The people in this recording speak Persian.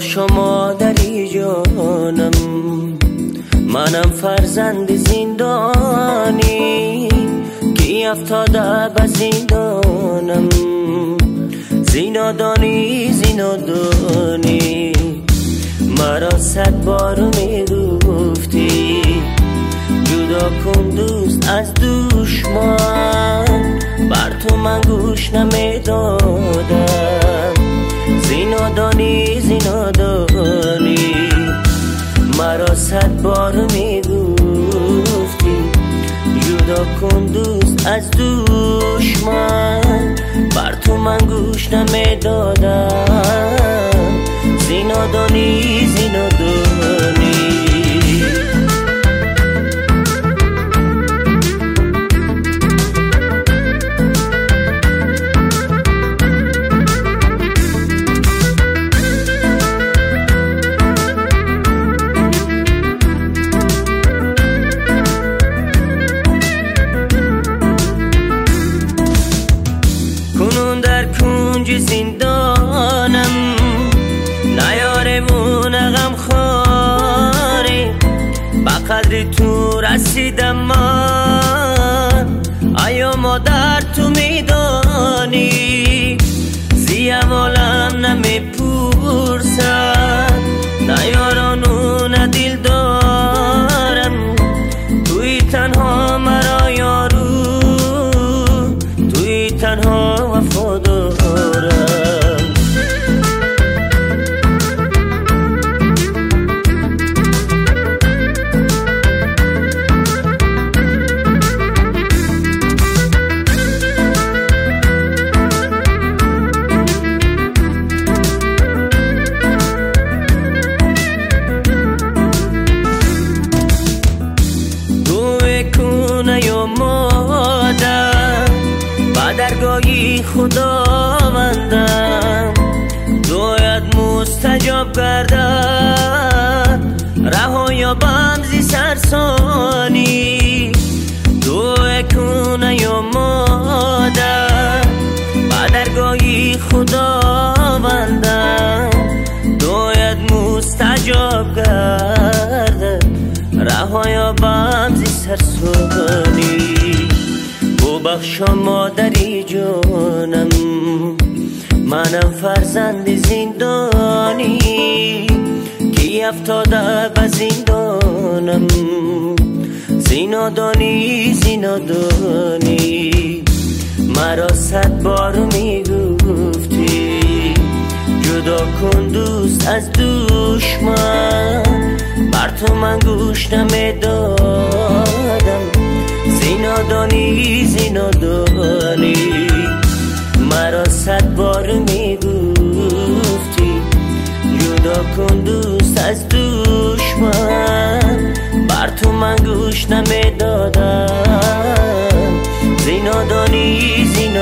ببخشا مادری جانم، منم فرزند زندانی که افتاده به زندانم. زینادانی زینادانی مرا 100 بار میگفتی، جدا کن دوست از دشمن، بر تو من گوش نمیدادم. زینادانی زینادانی مرا 100 بار میگفتی، جدا کن دوست از دشمن، بر تو من گوش نمیدادم. زینادانی زینادانی در کنج زندانم، نیارمون غم خواره، با قدر تو رسیدم من. آیا مادر تو میدانی، زیم عالم نمیپرسن، نیارانو ندل دارم، توی تنها مرا یارو، توی تنها وفادارم. یا مادر با درگاهی خداوندم، باید مستجاب گردد، رها یا بمزی سرسانی. دعا کنه یا مادر با درگاهی خداوندم، باید مستجاب گردد، رها یا بمزی سرسانی. ببخشا مادری جانم، منم فرزند زندانی که افتاده به زندانم. زینادانی زینادانی مرا 100 بار میگفتی، جدا کن دوست از دشمن، بر تو من گوش نمیدادم. زینادانی زینادانی مرا 100 بار میگفتی، جدا کن دوست از دشمن، بر تو من گوش نمیدادم. زینادانی زینادانی